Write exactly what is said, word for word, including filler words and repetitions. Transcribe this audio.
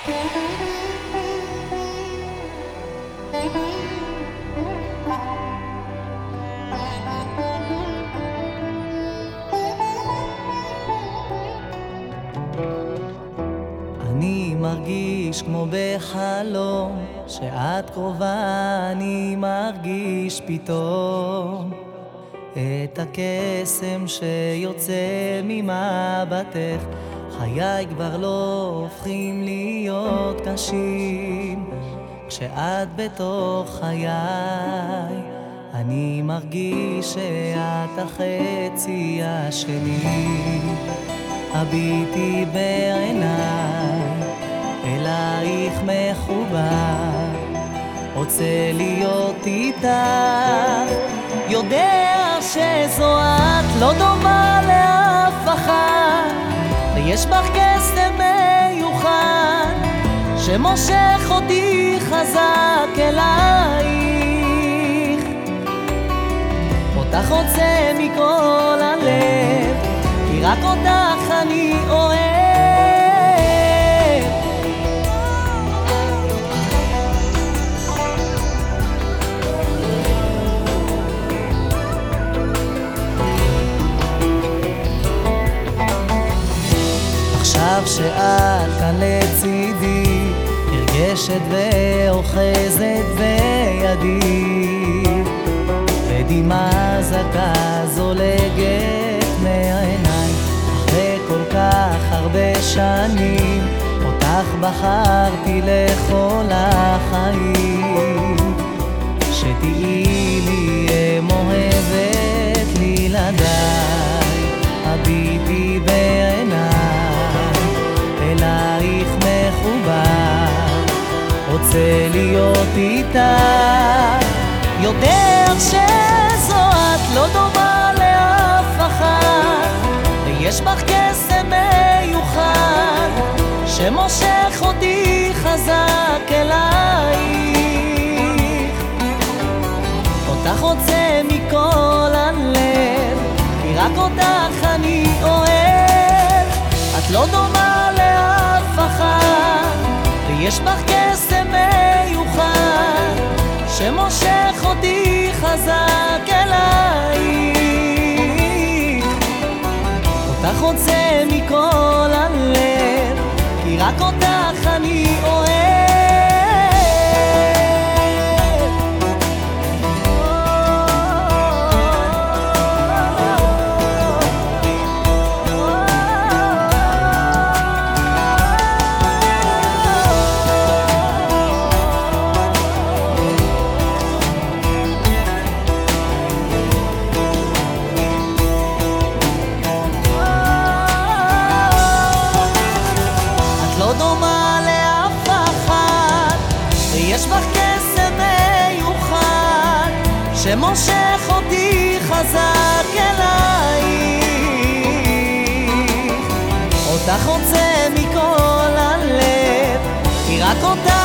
אני מרגיש כמו בחלום, שאת קרובה, אני מרגיש פתאום את הקסם שיוצא ממבטך. חיי כבר לא הופכים להיות קשים כשאת בתוך חיי. אני מרגיש שאת החצי השני. הביטי בעיניי, אלייך מחובר, רוצה להיות איתך. יודע שזו את לא דומה לאף אחת, ויש בך קסם מיוחד שמושך אותי חזק אלייך. אותך רוצה מכל הלב, כי רק אותך אני אוהב. עכשיו שאת כאן לצידי, נרגשת ואוחזת בידי, ודמעה זכה זולגת מהעיניים. אחרי כל כך הרבה שנים, אותך בחרתי לכל החיים. שתהיי לי אם אוהבת לי לדעת, הביטי בעיניי, אלייך מחובר, רוצה להיות איתך. יודע שזו את לא דומה לאף אחת, ויש בך קסם מיוחד שמושך אותי חזק אלייך. אותך רוצה מכל הלב, כי רק אותך אני אוהב. את לא דומה לאף אחת, ויש בך קסם מיוחד שמושך אותי חזק אלייך. אותך רוצה מכל הלב, כי רק אותך אני אוהב. יש בך קסם מיוחד שמושך אותי חזק אלייך. אותך רוצה מכל הלב, כי רק אותך